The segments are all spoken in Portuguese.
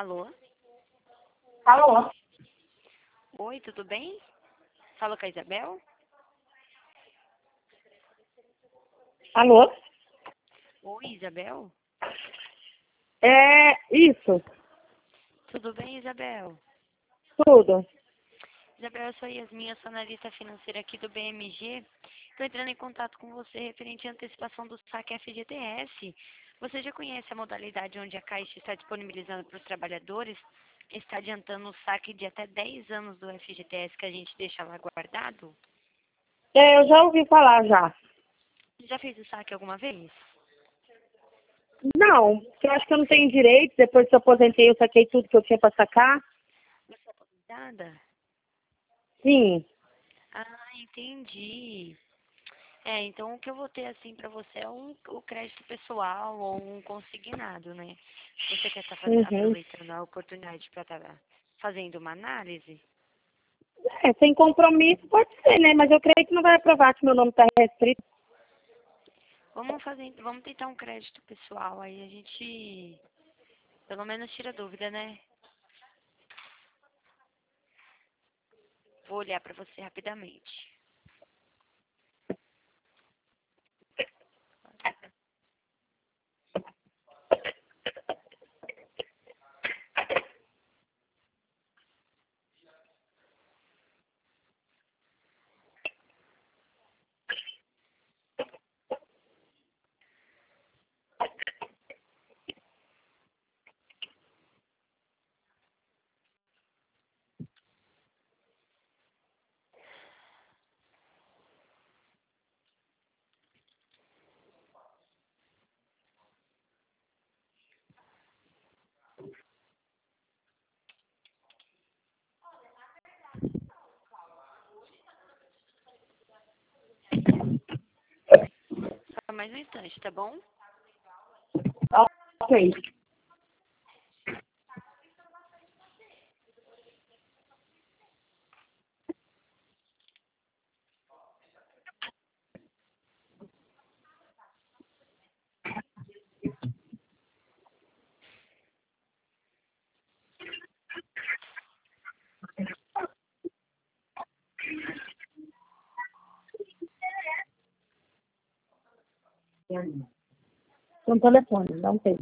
Alô? Alô? Oi, tudo bem? Fala com a Isabel? Alô? Oi, Isabel? É isso, Tudo bem, Isabel? tudo. Isabel, eu sou a Yasmin, eu sou analista financeira aqui do BMG. Estou entrando em contato com você referente à antecipação do saque FGTS. Você já conhece a modalidade onde a Caixa está disponibilizando para os trabalhadores? Está adiantando o saque de até 10 anos do FGTS que a gente deixa lá guardado? É, eu já ouvi falar já. Já fez o saque alguma vez? Não, porque eu acho que eu não tenho direito. Depois que eu aposentei, eu saquei tudo que eu tinha para sacar. Você é aposentada? Sim. Ah, entendi. Então o que eu vou ter assim para você é o crédito pessoal ou um consignado, né? Você quer estar Uhum. aproveitando a oportunidade para estar fazendo uma análise? É, sem compromisso pode ser, né? Mas eu creio que não vai aprovar que meu nome está restrito. Vamos tentar um crédito pessoal, aí a gente pelo menos tira dúvida, né? Vou olhar para você rapidamente. Só mais um instante, tá bom? Ok. Um telefone, não tem.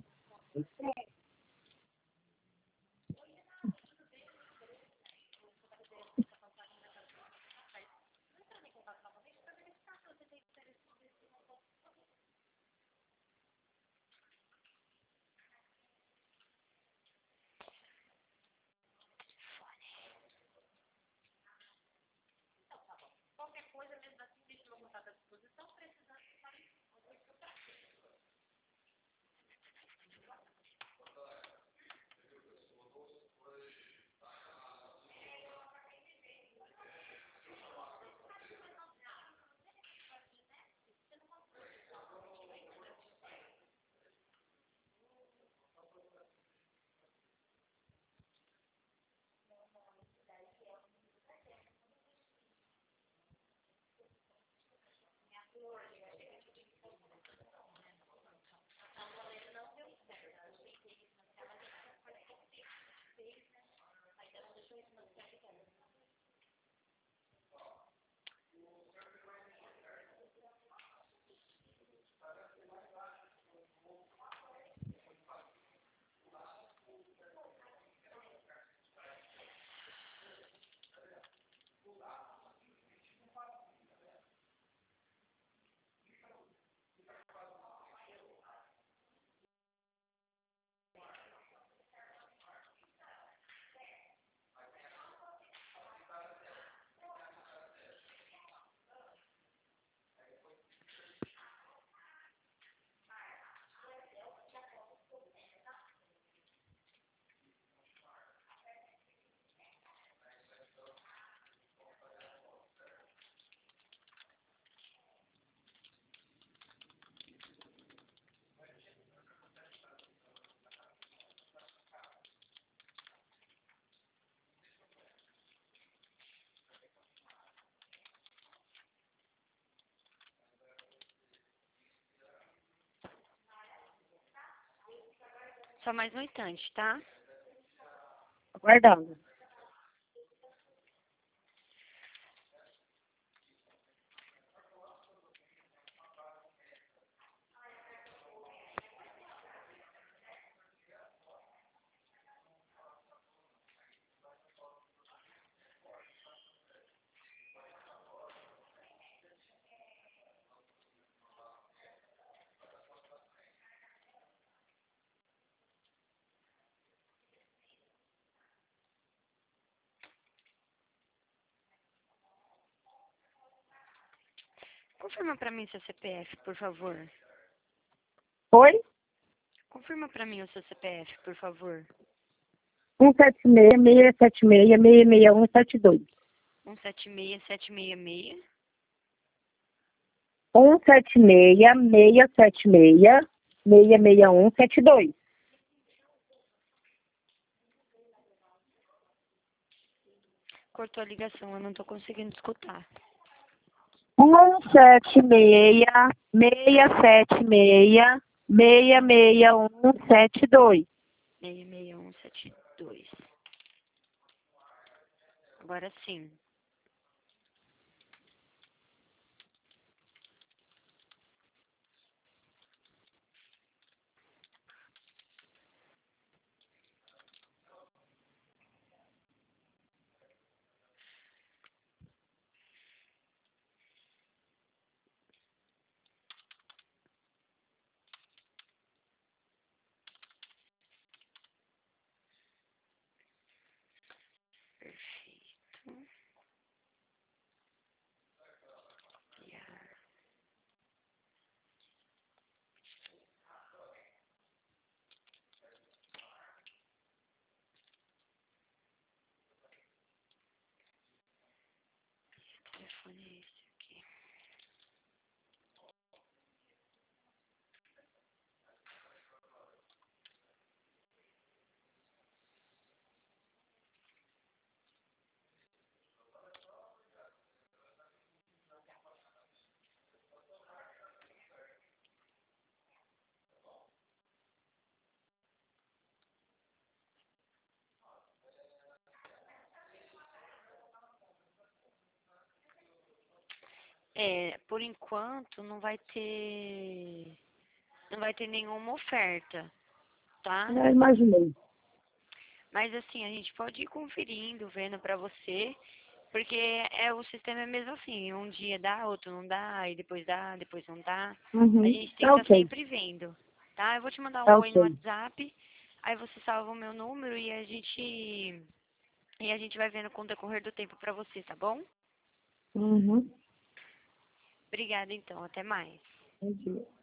Só mais um instante, tá? Aguardando. Confirma para mim seu CPF, por favor. Oi? Confirma para mim o seu CPF, por favor. 176-676-66172. 176766. 176-676-66172. Cortou a ligação, eu não tô conseguindo escutar. 176-676-66172. 66172. Agora sim. Perfeito. Que telefone é esse aqui? Por enquanto não vai ter nenhuma oferta, tá? Eu imaginei. Mas assim, a gente pode ir conferindo, vendo pra você, porque o sistema é mesmo assim, um dia dá, outro não dá, aí depois dá, depois não dá. A Uhum. gente tem Tá que estar ok. sempre vendo, tá? Eu vou te mandar Tá um oi no ok. WhatsApp, aí você salva o meu número e a gente vai vendo com o decorrer do tempo pra você, tá bom? Uhum. Obrigada então, até mais. Entendi.